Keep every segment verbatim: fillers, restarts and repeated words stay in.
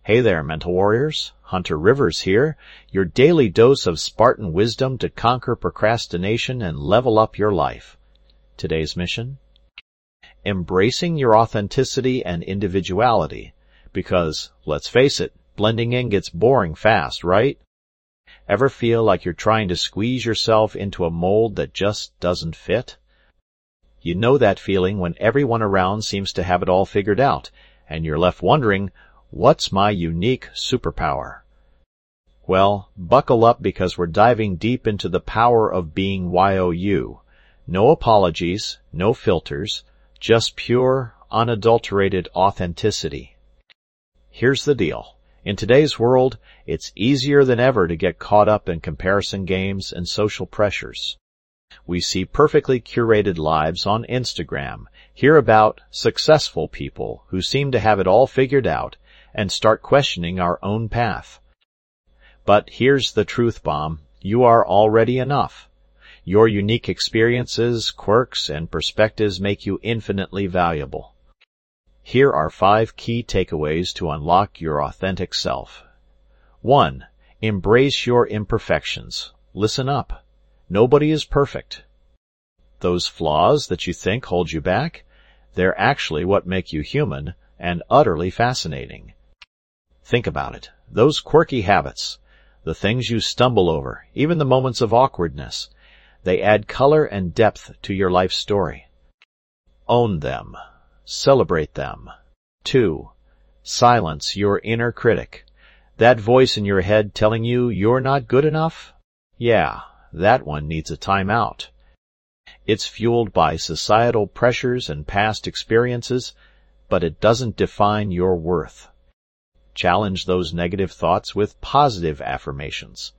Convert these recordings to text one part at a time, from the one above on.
Hey there, Mental Warriors. Hunter Rivers here, your daily dose of Spartan wisdom to conquer procrastination and level up your life. Today's mission? Embracing your authenticity and individuality. Because, let's face it, blending in gets boring fast, right? Ever feel like you're trying to squeeze yourself into a mold that just doesn't fit? You know that feeling when everyone around seems to have it all figured out, and you're left wondering, what's my unique superpower? Well, buckle up because we're diving deep into the power of being Y O U. No apologies, no filters, just pure, unadulterated authenticity. Here's the deal. In today's world, it's easier than ever to get caught up in comparison games and social pressures. We see perfectly curated lives on Instagram, hear about successful people who seem to have it all figured out, and start questioning our own path. But here's the truth bomb. You are already enough. Your unique experiences, quirks, and perspectives make you infinitely valuable. Here are five key takeaways to unlock your authentic self. One, embrace your imperfections. Listen up. Nobody is perfect. Those flaws that you think hold you back, they're actually what make you human and utterly fascinating. Think about it. Those quirky habits, the things you stumble over, even the moments of awkwardness, they add color and depth to your life story. Own them. Celebrate them. Two, silence your inner critic. That voice in your head telling you you're not good enough? Yeah, that one needs a timeout. It's fueled by societal pressures and past experiences, but it doesn't define your worth. Challenge those negative thoughts with positive affirmations.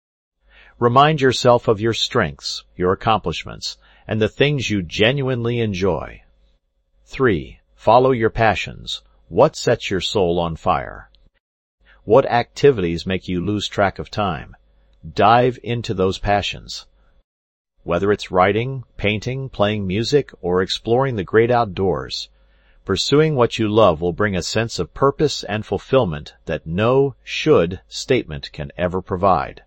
Remind yourself of your strengths, your accomplishments, and the things you genuinely enjoy. Three, follow your passions. What sets your soul on fire? What activities make you lose track of time? Dive into those passions. Whether it's writing, painting, playing music, or exploring the great outdoors, pursuing what you love will bring a sense of purpose and fulfillment that no should statement can ever provide.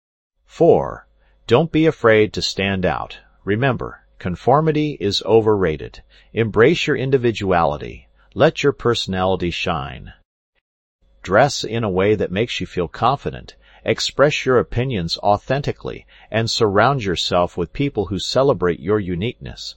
Four, don't be afraid to stand out. Remember, conformity is overrated. Embrace your individuality. Let your personality shine. Dress in a way that makes you feel confident. Express your opinions authentically, and surround yourself with people who celebrate your uniqueness.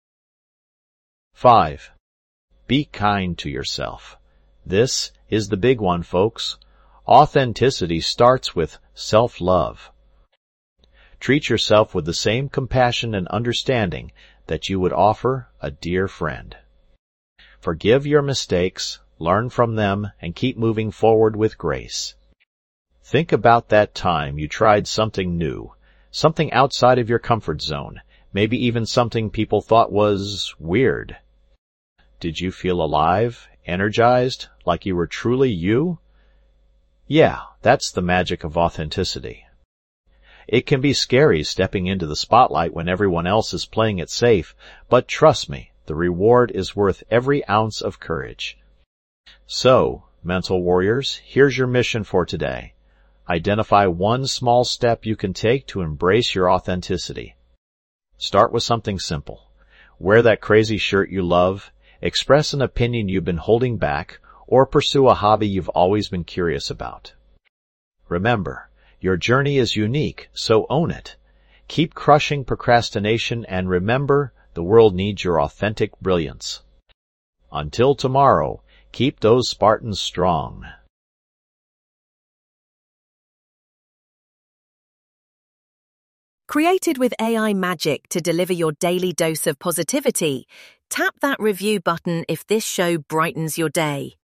Five, be kind to yourself. This is the big one, folks. Authenticity starts with self-love. Treat yourself with the same compassion and understanding that you would offer a dear friend. Forgive your mistakes, learn from them, and keep moving forward with grace. Think about that time you tried something new, something outside of your comfort zone, maybe even something people thought was weird. Did you feel alive, energized, like you were truly you? Yeah, that's the magic of authenticity. It can be scary stepping into the spotlight when everyone else is playing it safe, but trust me, the reward is worth every ounce of courage. So, Mental Warriors, here's your mission for today. Identify one small step you can take to embrace your authenticity. Start with something simple. Wear that crazy shirt you love, express an opinion you've been holding back, or pursue a hobby you've always been curious about. Remember, your journey is unique, so own it. Keep crushing procrastination and remember, the world needs your authentic brilliance. Until tomorrow, keep those Spartans strong. Created with A I magic to deliver your daily dose of positivity, tap that review button if this show brightens your day.